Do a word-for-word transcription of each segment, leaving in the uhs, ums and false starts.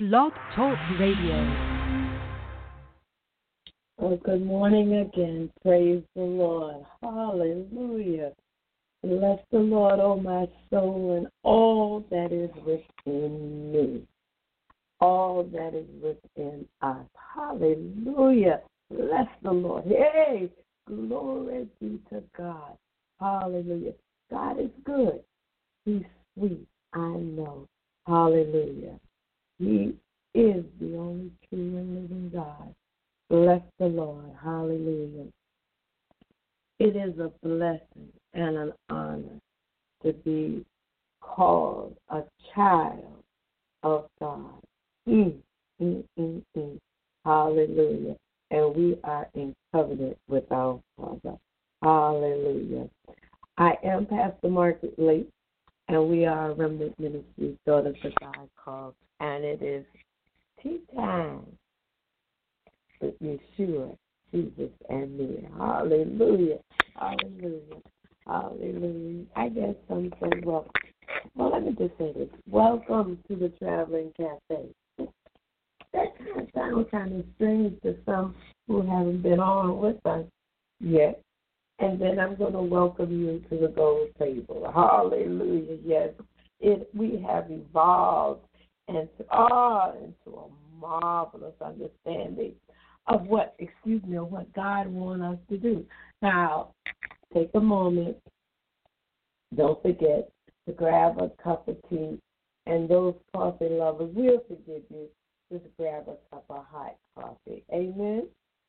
Blog Talk Radio. Oh, good morning again. Praise the Lord. Hallelujah. Bless the Lord, oh my soul, and all that is within me. All that is within us. Hallelujah. Bless the Lord. Hey, glory be to God. Hallelujah. God is good. He's sweet. I know. Hallelujah. He is the only true and living God. Bless the Lord. Hallelujah. It is a blessing and an honor to be called a child of God. Mm, mm, mm, mm. Hallelujah. And we are in covenant with our Father. Hallelujah. I am Pastor Margaret Lake, and we are a Remnant Ministry, Daughters of God Called, and it is tea time with Yeshua, Jesus, and me. Hallelujah. Hallelujah. Hallelujah. I guess some say, well, well, let me just say this. Welcome to the Traveling Cafe. That kind of sounds kind of strange to some who haven't been on with us yet. And then I'm going to welcome you to the gold table. Hallelujah. Yes, it, we have evolved into, oh, into a marvelous understanding of what, excuse me, of what God wants us to do. Now, take a moment. Don't forget to grab a cup of tea. And those coffee lovers, we'll forgive you. Just grab a cup of hot coffee. Amen?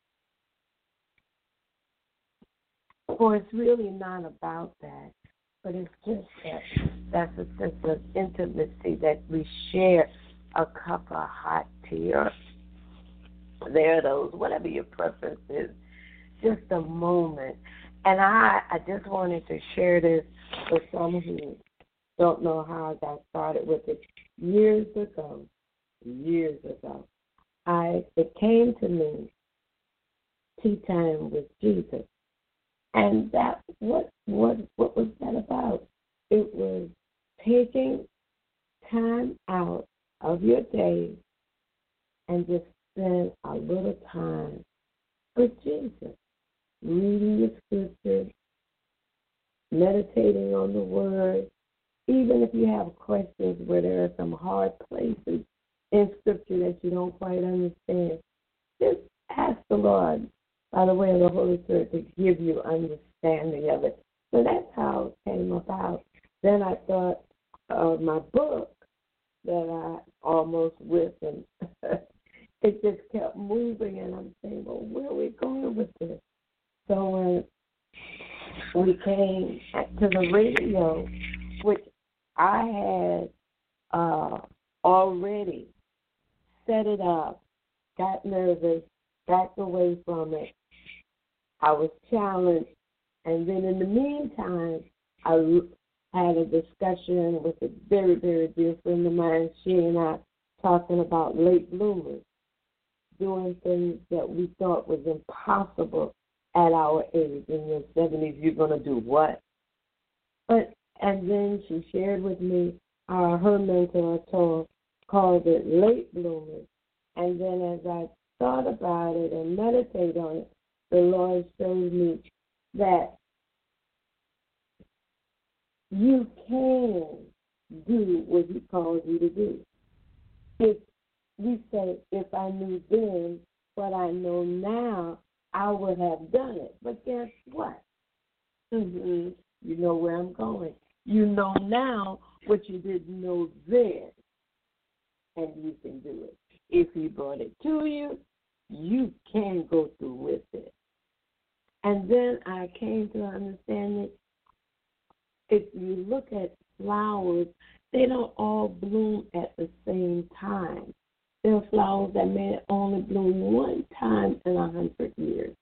For it's really not about that, but it's just that that's a sense of intimacy that we share a cup of hot tea or there are those, whatever your preference is, just a moment. And I, I just wanted to share this with some who don't know how I got started with it. Years ago, years ago, I it came to me, tea time with Jesus. And that what what what was that about? It was taking time out of your day and just spend a little time with Jesus, reading the scriptures, meditating on the word. Even if you have questions where there are some hard places in scripture that you don't quite understand, just ask the Lord by the way of the Holy Spirit to give you understanding of it. So that's how it came about. Then I thought of my book that I almost with, and it just kept moving, and I'm saying, well, where are we going with this? So when we came to the radio, which I had uh, already set it up, got nervous, backed away from it. I was challenged, and then in the meantime, I had a discussion with a very, very dear friend of mine. She and I talking about late bloomers, doing things that we thought was impossible at our age. In your seventies, you're going to do what? But and then she shared with me uh, her mentor told, called it late bloomers. And then as I thought about it and meditated on it, the Lord showed me that you can do what He calls you to do. If we say, if I knew then what I know now, I would have done it. But guess what? Mm-hmm. You know where I'm going. You know now what you didn't know then, and you can do it. If He brought it to you, you can go through with it. And then I came to understand that if you look at flowers, they don't all bloom at the same time. There are flowers that may only bloom one time in a hundred years.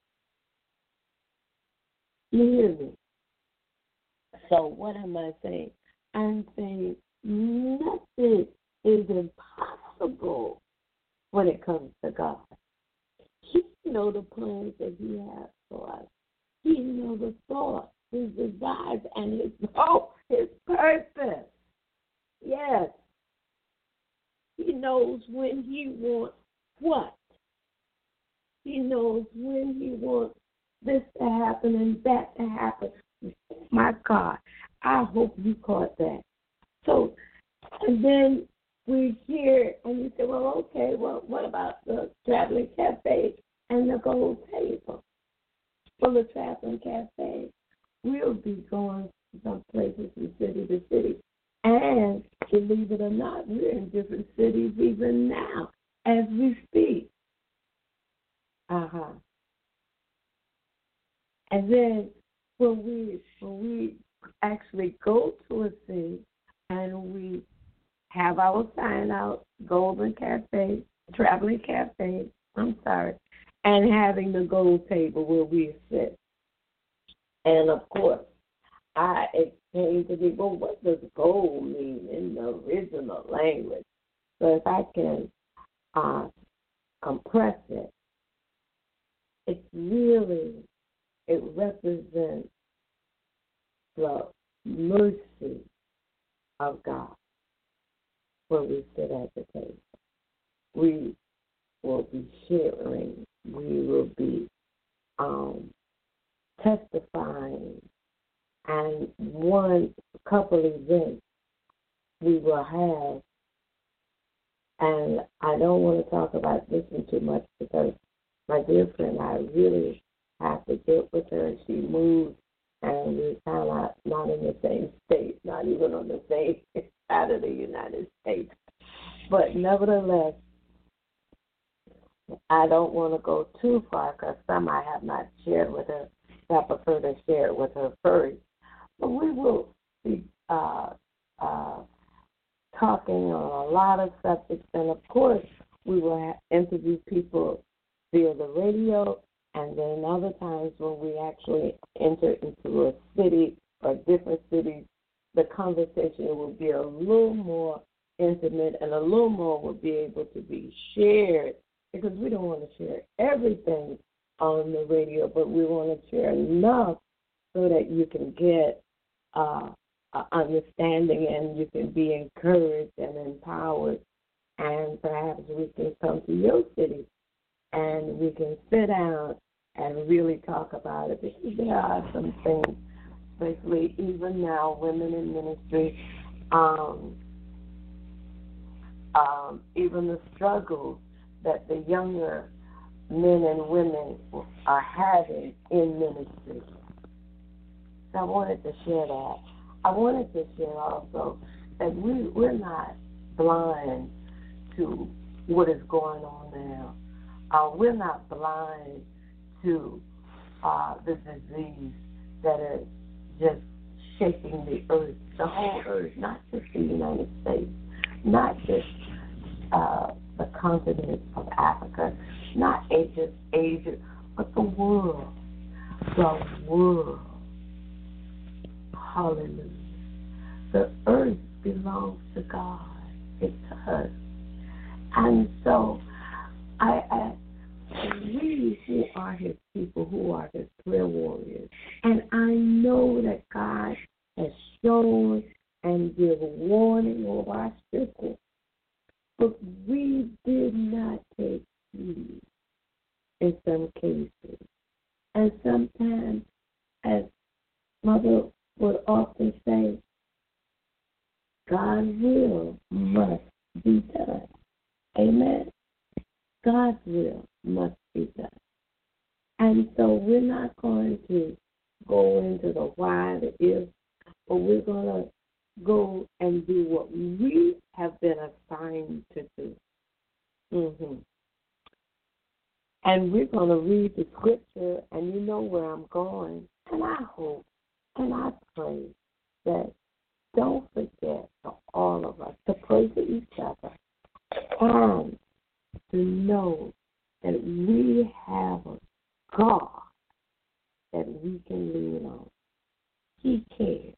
You hear me? So what am I saying? I'm saying nothing is impossible when it comes to God. He knows the plans that He has for us. He knows the thoughts, His desires, and His hope, His purpose. Yes. He knows when he wants what. He knows when he wants this to happen and that to happen. My God, I hope you caught that. So, and then we hear, and you say, well, okay, well, what about the traveling cafe and the gold table? Well, the traveling cafe, we'll be going some places from city to city. And believe it or not, we're in different cities even now as we speak. Uh-huh. And then when we when we actually go to a city and we have our sign out, Golden Cafe, Traveling Cafe, I'm sorry, and having the gold table where we sit. And, of course, I explained to me, well, what does gold mean in the original language? So if I can uh, compress it, it's really, it represents the mercy of God when we sit at the table. We will be sharing. We will be um, testifying. And one couple events we will have, and I don't want to talk about this one too much because my dear friend, I really have to get with her. She moved, and we kind of not in the same state, not even on the same side of the United States. But nevertheless, I don't want to go too far because some I have not shared with her. I prefer to share it with her first. But we will be uh, uh, talking on a lot of subjects, and of course, we will have interview people via the radio, and then other times when we actually enter into a city or different cities, the conversation will be a little more intimate and a little more will be able to be shared because we don't want to share everything on the radio, but we want to share enough so that you can get uh, uh, understanding and you can be encouraged and empowered, and perhaps we can come to your city and we can sit down and really talk about it because there are some things, especially even now, women in ministry, um, um, even the struggles that the younger men and women are having in ministry. So I wanted to share that. I wanted to share also that we, we're not blind to what is going on now. Uh, we're not blind to uh, the disease that is just shaking the earth, the whole earth, not just the United States, not just uh, the continent of Africa, not just Asia, but the world, the world. Hallelujah. The earth belongs to God. It does. And so I, I we who are his people, who are his prayer warriors, and I know that God has shown and given warning over our circle, but we did not take heed in some cases. And sometimes, as Mother would often say, God's will must be done. Amen? God's will must be done. And so we're not going to go into the why, the if, but we're going to go and do what we have been assigned to do. Mm-hmm. And we're going to read the scripture, and you know where I'm going. And I hope and I pray that don't forget for all of us to pray for each other and to know that we have a God that we can lean on. He cares.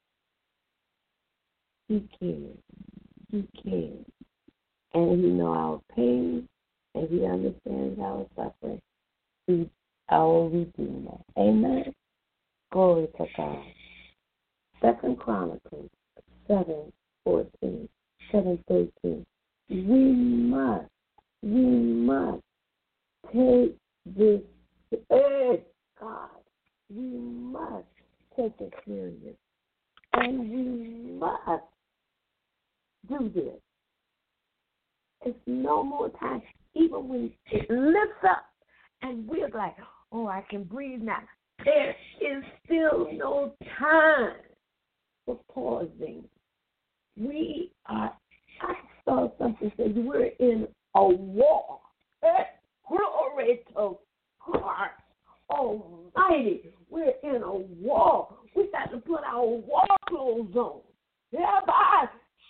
He cares. He cares. And He knows our pain, and He understands our suffering. He's our Redeemer. Amen. Glory to God. Second Chronicles seven fourteen, seven thirteen. We must, we must take this, hey, God, we must take it serious. And we must do this. It's no more time. Even when it lifts up and we're like, oh, I can breathe now. There is still no time for pausing. We are, I saw something say we're in a war. Glory to God Almighty. We're in a war. We got to put our war clothes on. Thereby,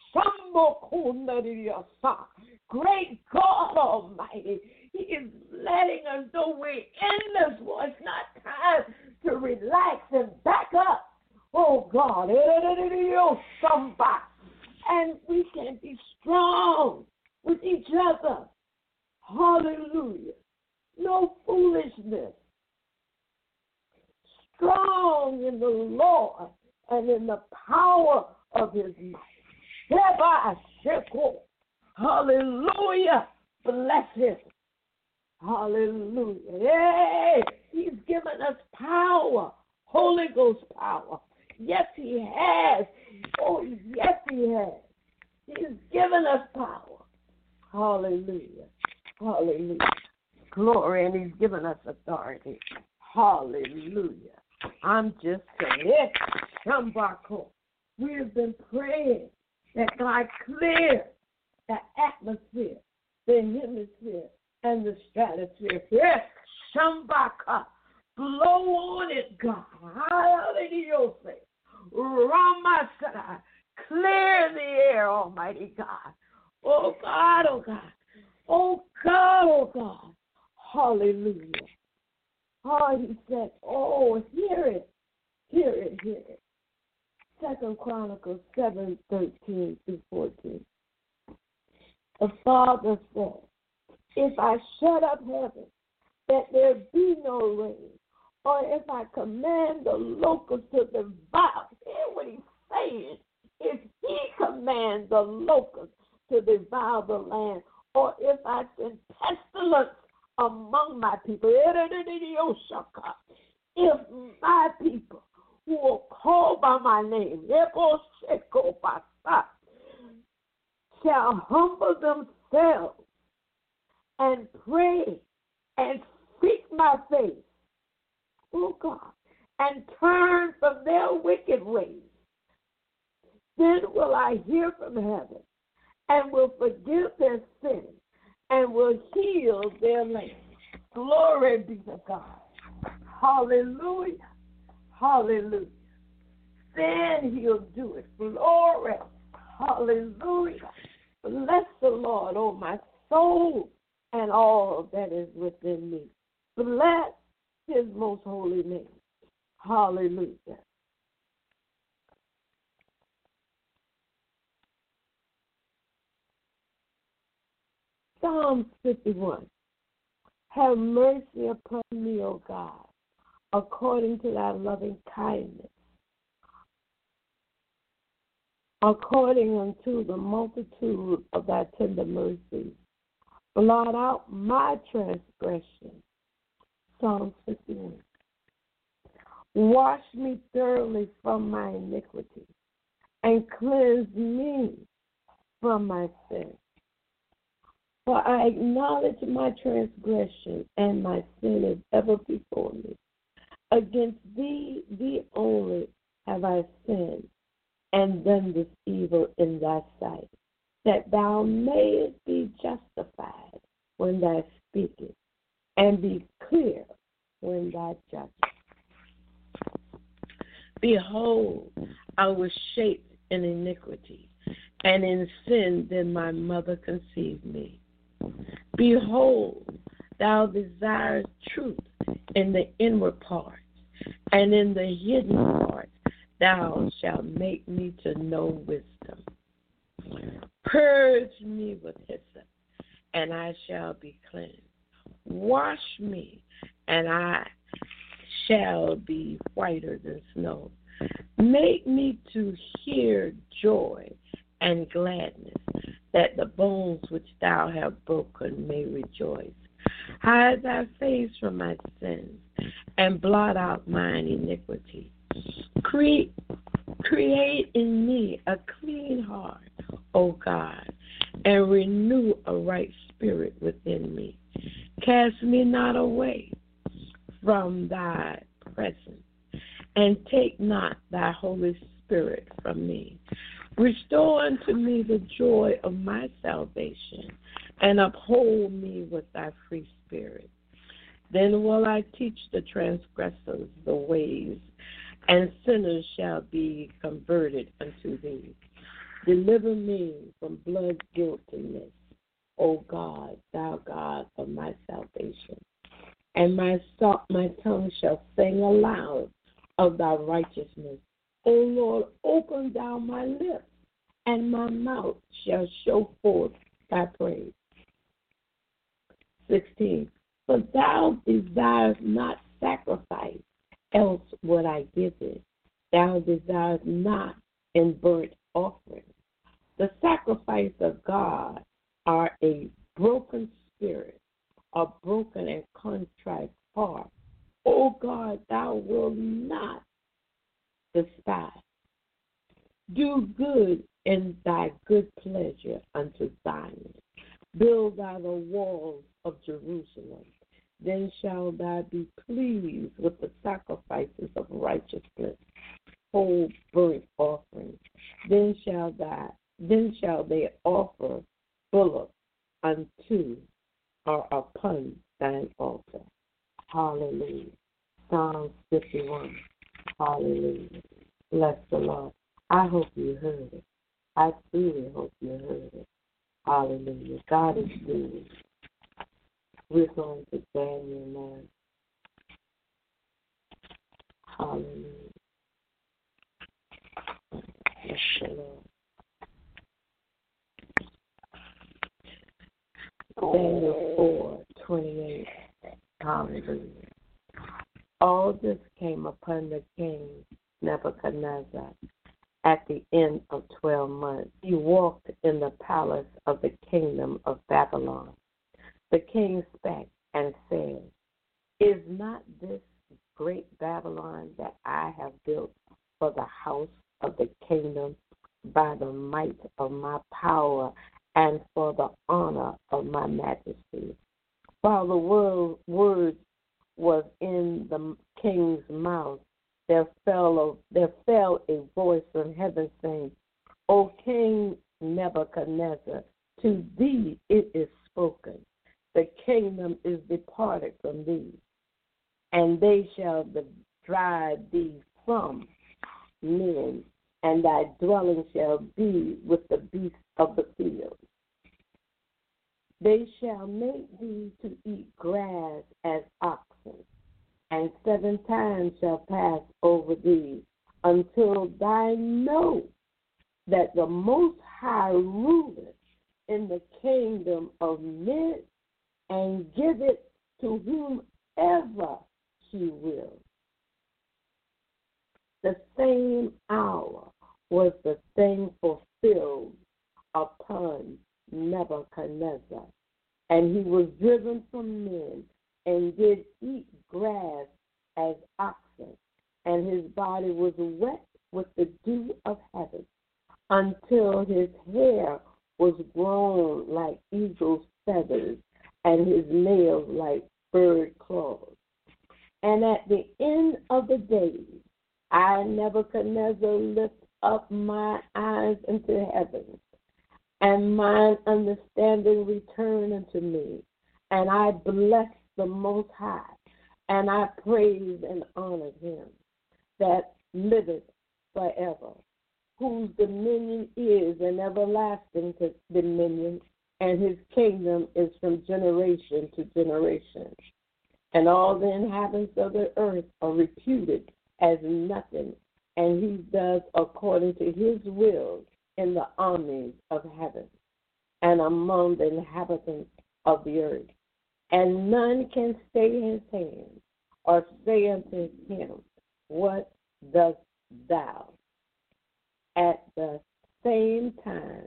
great God Almighty, He is letting us know we're in this war. It's not time to relax and back up. Oh, God. And we can be strong with each other. Hallelujah. No foolishness. Strong in the Lord and in the power of His might. Hallelujah. Bless Him. Hallelujah. Hey, He's given us power. Holy Ghost power. Yes, He has. Oh, yes, He has. He's given us power. Hallelujah. Hallelujah. Glory, and He's given us authority. Hallelujah. I'm just saying, Shambako. We have been praying that God clear the atmosphere, the hemisphere, and the stratosphere. Yes, Shambaka. Blow on it, God. Hallelujah. Ramasada. Clear the air, Almighty God. Oh, God, oh, God. Oh, God, oh, God. Hallelujah. Oh, He said, oh, hear it. Hear it, hear it. Second Chronicles seven, thirteen through fourteen. The Father said, if I shut up heaven, that there be no rain, or if I command the locusts to devour, hear what He's saying. If He commands the locusts to devour the land, or if I send pestilence among my people, if my people who are called by my name shall humble themselves and pray and seek my face, oh God, and turn from their wicked ways, then will I hear from heaven and will forgive their sins and will heal their land. Glory be to God. Hallelujah. Hallelujah. Then He'll do it. Glory. Hallelujah. Bless the Lord, oh my soul, and all that is within me. Bless His most holy name. Hallelujah. Psalm fifty-one. Have mercy upon me, O God, according to thy loving kindness, according unto the multitude of thy tender mercies. Blot out my transgression. Psalm fifty-one. Wash me thoroughly from my iniquity and cleanse me from my sin. For I acknowledge my transgression, and my sin is ever before me. Against thee, thee only, have I sinned, and done this evil in thy sight, that thou mayest be justified when thou speakest, and be clear when thou judgest. Behold, I was shaped in iniquity, and in sin did my mother conceive me. Behold, thou desirest truth in the inward parts, and in the hidden parts thou shalt make me to know wisdom. Purge me with hyssop, and I shall be cleansed. Wash me, and I shall be whiter than snow. Make me to hear joy and gladness, that the bones which thou hast broken may rejoice. Hide thy face from my sins, and blot out mine iniquity. Create, create in me a clean heart, O God, and renew a right spirit within me. Cast me not away from thy presence, and take not thy Holy Spirit from me. Restore unto me the joy of my salvation, and uphold me with thy free spirit. Then will I teach the transgressors the ways, and sinners shall be converted unto thee. Deliver me from blood guiltiness, O God, thou God of my salvation. And my, my tongue shall sing aloud of thy righteousness. O Lord, open thou my lips, and my mouth shall show forth thy praise. sixteen. For thou desirest not sacrifice, else would I give it. Thou desirest not in burnt offering. The sacrifice of God are a broken spirit, a broken and contrite heart. O God, thou wilt not despise. Do good in thy good pleasure unto Zion. Build thou the walls of Jerusalem. Then shall thou be pleased with the sacrifices of righteousness, whole burnt offerings. Then shall thou, then shall they offer bullocks unto or upon thine altar. Hallelujah. Psalm fifty-one. Hallelujah. Bless the Lord. I hope you heard it. I truly hope you heard it. Hallelujah. God is good. We're going to Daniel now. Hallelujah. Bless the Lord. Daniel four twenty-eight. Hallelujah. All this came upon the king Nebuchadnezzar at the end of twelve months. He walked in the palace of the kingdom of Babylon. The king spake and said, Is not this great Babylon that I have built for the house of the kingdom by the might of my power and for the honor of my majesty? While the word, word was in the king's mouth, there fell, a, there fell a voice from heaven saying, O King Nebuchadnezzar, to thee it is spoken. The kingdom is departed from thee, and they shall drive thee from men, and thy dwelling shall be with the beasts of the field. They shall make thee to eat grass as oxen, and seven times shall pass over thee, until thou know that the Most High ruleth in the kingdom of men, and give it to whomever he will. The same hour was the thing fulfilled upon Nebuchadnezzar, and he was driven from men, and did eat grass as oxen, and his body was wet with the dew of heaven, until his hair was grown like eagle's feathers, and his nails like bird claws. And at the end of the days, I, Nebuchadnezzar, lift up my eyes into heaven, and mine understanding returned unto me, and I bless the Most High, and I praise and honor him that liveth forever, whose dominion is an everlasting dominion, and his kingdom is from generation to generation. And all the inhabitants of the earth are reputed as nothing, and he does according to his will in the armies of heaven and among the inhabitants of the earth. And none can stay his hand or say unto him, What dost thou? At the same time,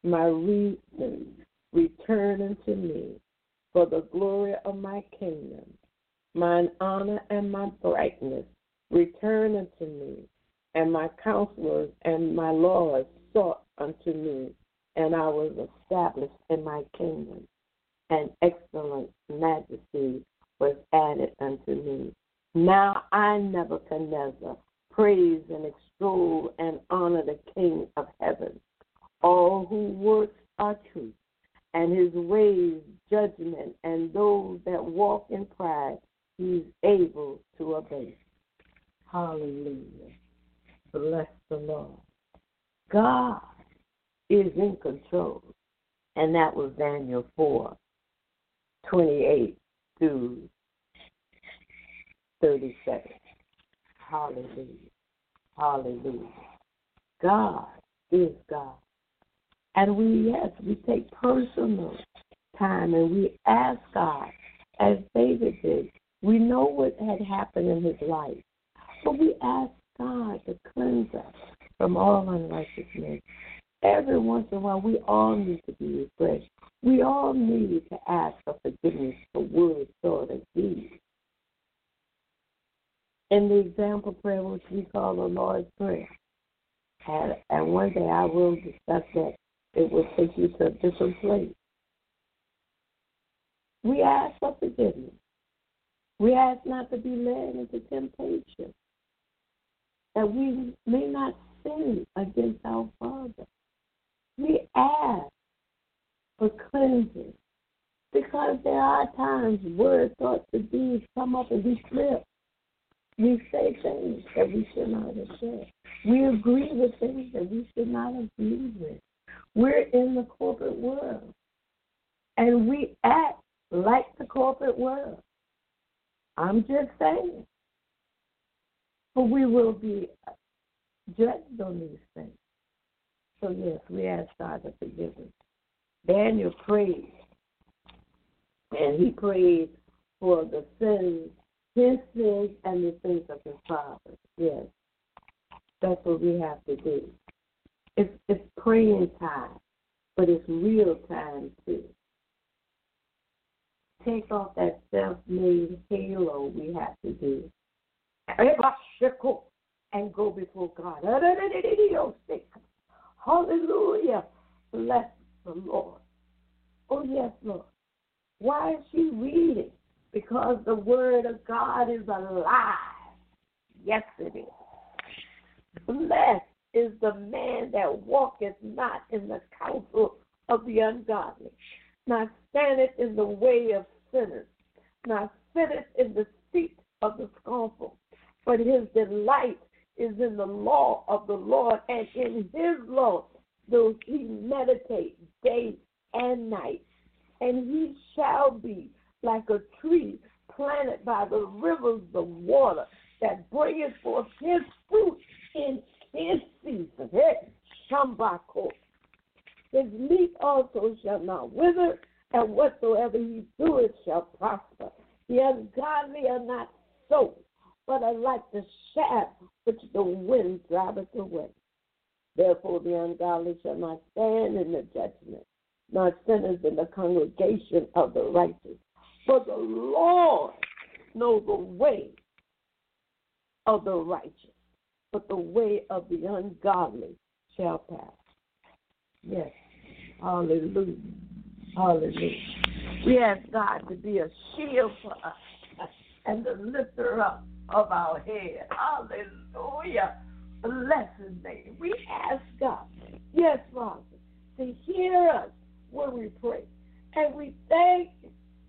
my reason return unto me, for the glory of my kingdom, mine honor and my brightness return unto me, and my counselors and my laws sought unto me, and I was established in my kingdom, and excellent majesty was added unto me. Now I, Nebuchadnezzar, praise and extol and honor the King of heaven. All who works are truth, and his ways judgment, and those that walk in pride he is able to obey. Hallelujah. Bless the Lord. God is in control. And that was Daniel four, twenty-eight through thirty-seven. Hallelujah. Hallelujah. God is God. And we, yes, we take personal time and we ask God, as David did. We know what had happened in his life, but we ask God to cleanse us from all unrighteousness. Every once in a while, we all need to be refreshed. We all need to ask for forgiveness for words, thought, and deed. In the example prayer, which we call the Lord's Prayer, and, and one day I will discuss that. It will take you to a different place. We ask for forgiveness. We ask not to be led into temptation, that we may not sin against our Father. We ask for cleansing, because there are times words, thoughts, and deeds come up and we slip. We say things that we should not have said. We agree with things that we should not agree with. We're in the corporate world, and we act like the corporate world. I'm just saying. But we will be judged on these things. So, yes, we ask God to forgive us. Daniel prayed, and he prayed for the sins, his sins and the sins of his father. Yes, that's what we have to do. It's, it's praying time, but it's real time, too. Take off that self-made halo we have to do. And go before God. Hallelujah. Bless the Lord. Oh, yes, Lord. Why is she reading? Because the word of God is alive. Yes, it is. Blessed is the man that walketh not in the counsel of the ungodly, nor standeth in the way of sinners, nor sitteth in the seat of the scornful. But his delight is in the law of the Lord, and in his law does he meditate day and night. And he shall be like a tree planted by the rivers of water, that bringeth forth his fruit in his season. Hey, Shambako. His leaf also shall not wither, and whatsoever he doeth shall prosper. The ungodly are not so, but are like the shaft which the wind driveth away. Therefore the ungodly shall not stand in the judgment, nor sinners in the congregation of the righteous. For the Lord knows the way of the righteous, but the way of the ungodly shall pass. Yes. Hallelujah. Hallelujah. We ask God to be a shield for us and the lifter up of our head. Hallelujah. Bless his name. We ask God, yes, Father, to hear us when we pray. And we thank him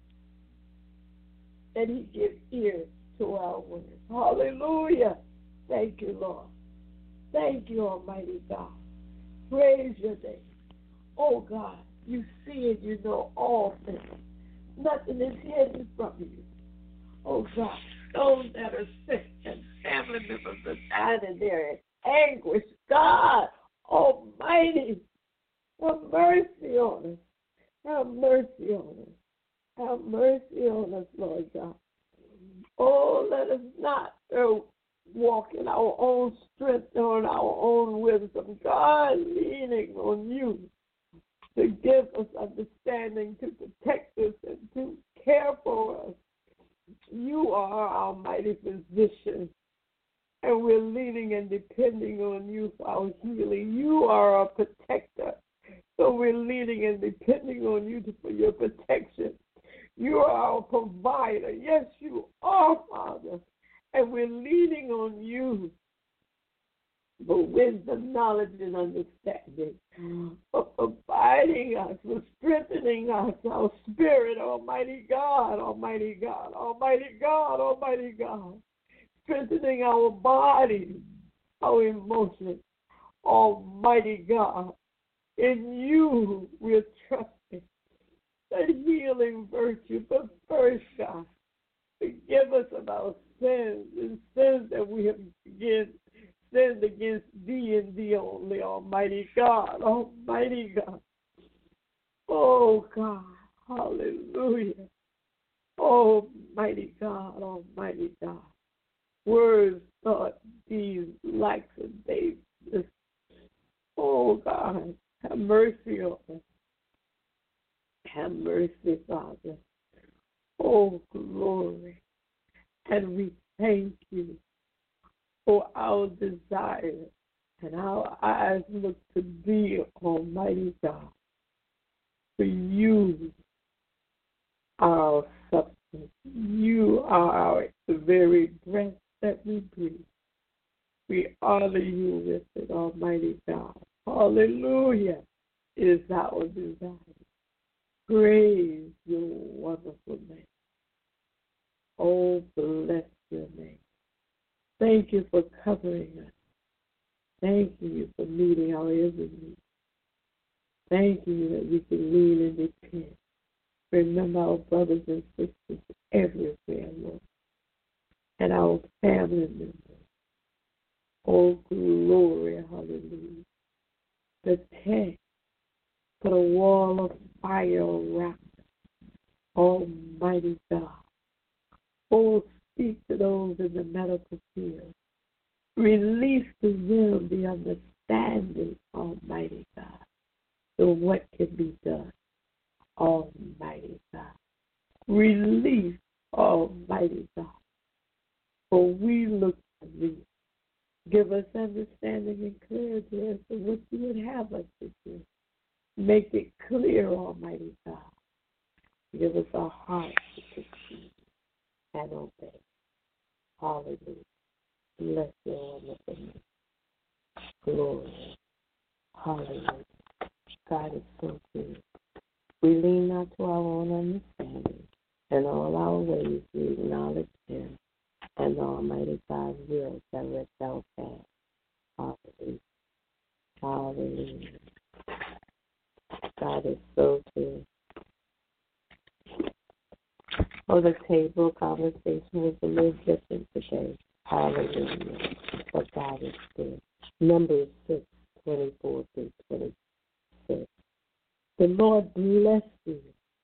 that he gives ears to our words. Hallelujah. Thank you, Lord. Thank you, Almighty God. Praise your name. Oh, God, you see and you know all things. Nothing is hidden from you. Oh, God, those that are sick and family members are dying and they're in anguish. God Almighty, have mercy on us. Have mercy on us. Have mercy on us, Lord God. Oh, let us not uh, walk in our own strength or in our own wisdom. God, leaning on you. to give us understanding, to protect us, and to care for us. You are our mighty physician, and we're leaning and depending on you for our healing. You are our protector, so we're leaning and depending on you for your protection. You are our provider. Yes, you are, Father, and we're leaning on you for wisdom, knowledge, and understanding, for providing us, for strengthening us, our spirit, Almighty God, Almighty God, Almighty God, Almighty God, strengthening our body, our emotions, Almighty God. In you we're trusting the healing virtue, but first, God, forgive us of our sins and sins that we have again sinned against thee and thee only, Almighty God, Almighty God. Oh, God, hallelujah. Almighty God, Almighty God. Words, thoughts, deeds, likes, and bases. Oh, God, have mercy on us. Have mercy, Father. Oh, glory. And we thank you for our desire, and our eyes look to thee, Almighty God. For you are our substance. You are our the very breath that we breathe. We honor you with it, Almighty God. Hallelujah is our desire. Praise your wonderful name. Oh, bless your name. Thank you for covering us. Thank you for meeting our every need. Thank you that we can lean and depend. Remember our brothers and sisters everywhere, Lord, and our family members. Oh, glory, hallelujah. The tent, put a wall of fire around us, Almighty God. Oh, speak to those in the medical field. Release to them the understanding, Almighty God, to what can be done, Almighty God. Release, Almighty God, for we look to thee. Give us understanding and clarity as to what you would have us to do. Make it clear, Almighty God. Give us a heart to perceive and obey. Hallelujah. Bless your wonderful name. Glory. Hallelujah. God is so good. We lean not to our own understanding. In all our ways we acknowledge him, and the Almighty God will direct our path. Hallelujah. Hallelujah. God is so good. Oh, the table conversation was a little different today. Hallelujah. But God is good. Numbers six, twenty-four through twenty-six. The Lord bless thee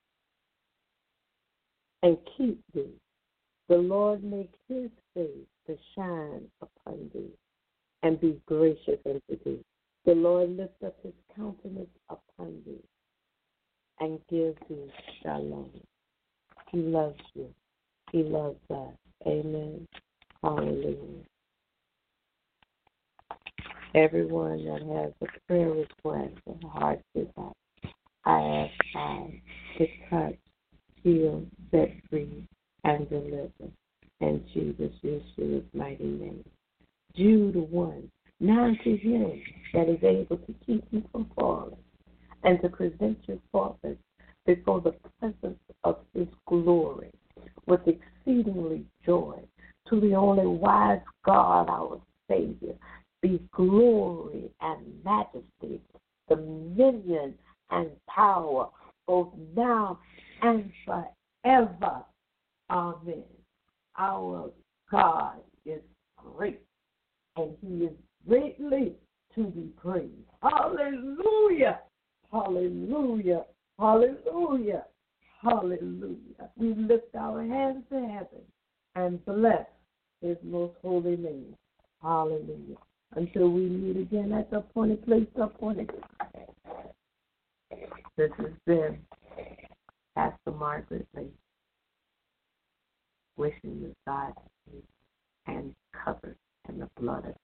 and keep thee. The Lord make his face to shine upon thee and be gracious unto thee. The Lord lift up his countenance upon thee and give thee shalom. He loves you. He loves us. Amen. Hallelujah. Everyone that has a prayer request or heart desire, I ask God to touch, heal, set free, and deliver. In Jesus, Yeshua's mighty name. Jude one. Now to him that is able to keep you from falling and to present you faultless before the presence of his glory with exceedingly joy. To the only wise God, our Savior, be glory and majesty, dominion and power, both now and forever. Amen. Our God is great, and he is greatly to be praised. Hallelujah. Hallelujah. Hallelujah. Hallelujah. We lift our hands to heaven and bless his most holy name. Hallelujah. Until we meet again at the appointed place, the appointed time. This has been Pastor Margaret Lee, wishing you God and covered in the blood of